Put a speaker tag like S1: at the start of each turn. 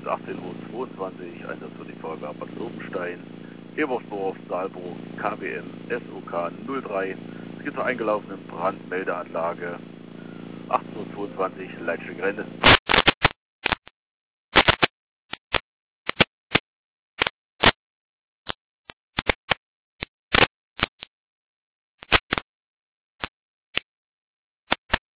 S1: ist 18:22 Uhr, Einsatz für die Feuerwehr Bad Lobenstein, Ebersdorf, Saalburg, KWM, SOK 03. Es geht zur eingelaufenen Brandmeldeanlage. 18:22 Uhr, Leitstückrente.